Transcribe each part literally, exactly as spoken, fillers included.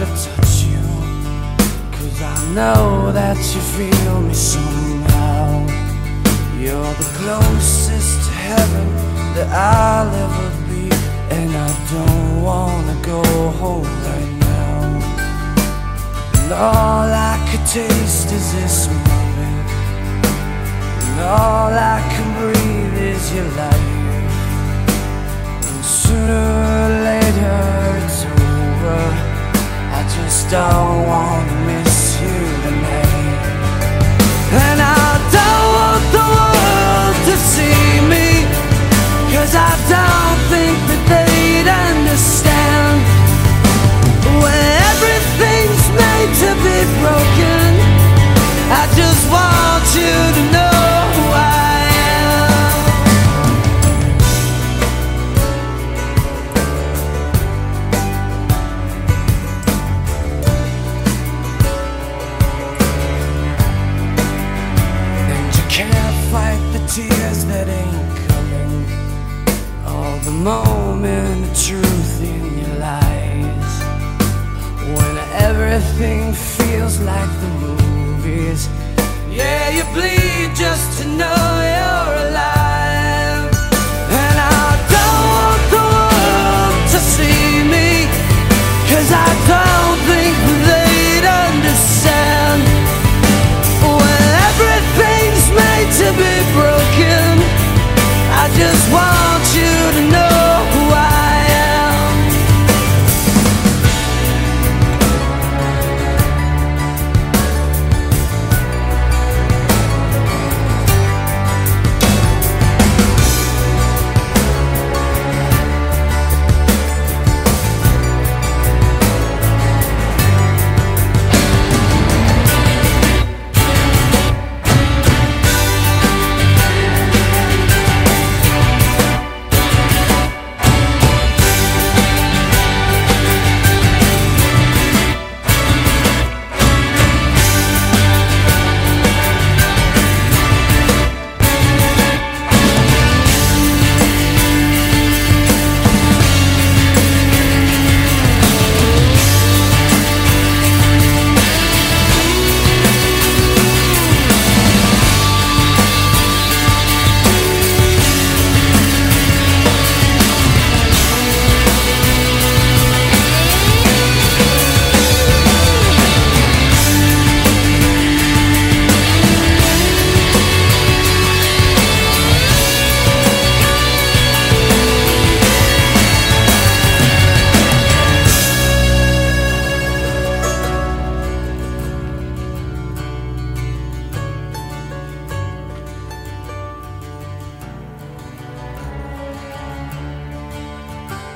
touch you, 'cause I know that you feel me somehow. You're the closest to heaven that I'll ever be, and I don't wanna go home right now. And all I could taste is this moment, and all I can breathe is your light. And sooner or later it's over, I just don't wanna miss you tonight. And I don't want the world to see me, 'cause I don't think that they'd understand. When everything's made to be broken, I just want you to know who I am. And you can't fight the tears that ain't coming, all the moment of truth in your lies. When everything feels like the movies, yeah, you bleed just to know you're alive. And I don't want the world to see me, 'cause I don't think they'd understand. When everything's made to be broken, I just want you to know who I am.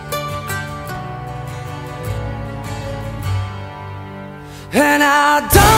And I don't